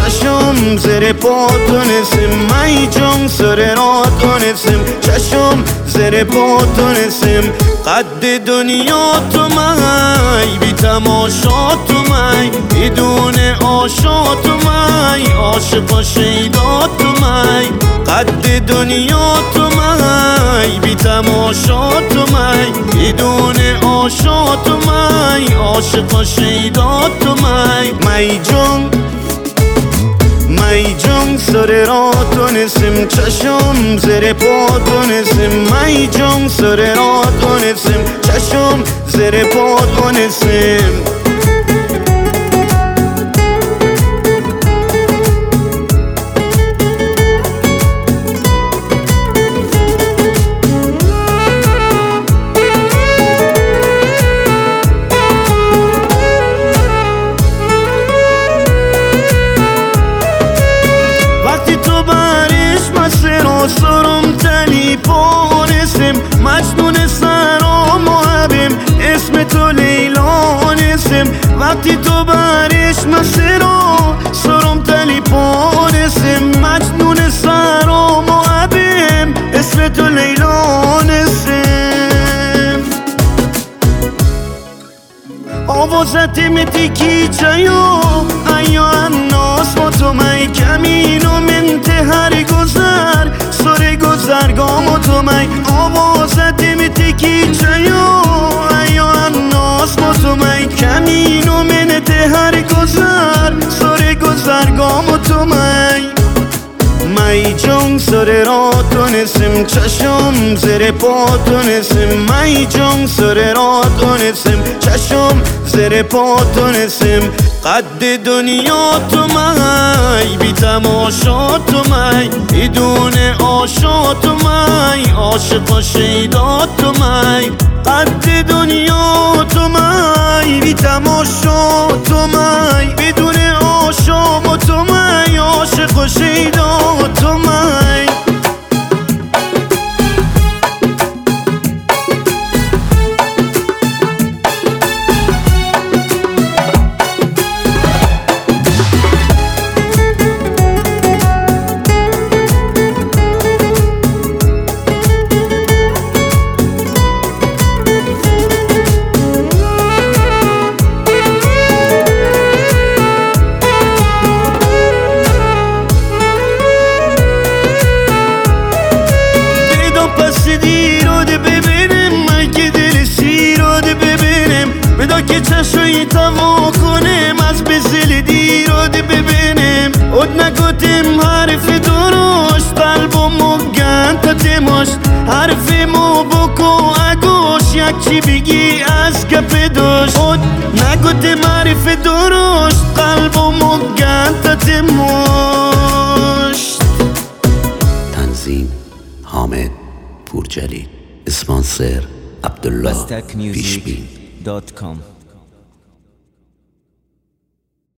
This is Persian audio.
چشم زیر پا تونستم مای جان سر را تونستم چشم زیر پا تونستم قد دنیا تو مای بی تماشا تو مای بدون آشا تو مای عاشق و شیدا تو مای قد دنیا تو مای بی تماشا تو مای بدون آشا تو مای عاشق و شیدا تو مای مای جان سر را تونستم چشم زیر پا تونستم مای جان سر را تونستم چشم زیر پا تونستم سرم تلی پانستم مجنون سرا محبم اسم تو لیلانستم وقتی تو برش مسیرا سرم تلی پانستم مجنون سرا محبم اسم تو لیلانستم آوازت متیکی چایو ایا الناس با تو مای کمین و منتهر گذر سر گذرگام تو مای آوازت متیکی چایو ایا الناس با تو مای کمین و منتهر گذر سر گذرگام تو مای مای جان سر را تونستم چشم زیر پا تونستم مای جان سر را تونستم چشم زیر پا تونستم قد دنیا تو مای بی تماشا تو مای بدون آشا تو مای عاشق و شیدا تو مای قد دنیا تو مای بی تماشا تو مای بدون آشا تو مای عاشق و شیدا تو مای که چشوی توا کنم از بزل دیراد ببینم اد نگوتم حرف درشت قلبمو گندتماشت حرف مو بکو اگوش یک چی بگی از گپ داشت اد نگوتم حرف درشت قلبمو گندتماشت. تنظیم حامد پورجلی، اسپانسر عبدالله پیشبی. Aztecmusic.com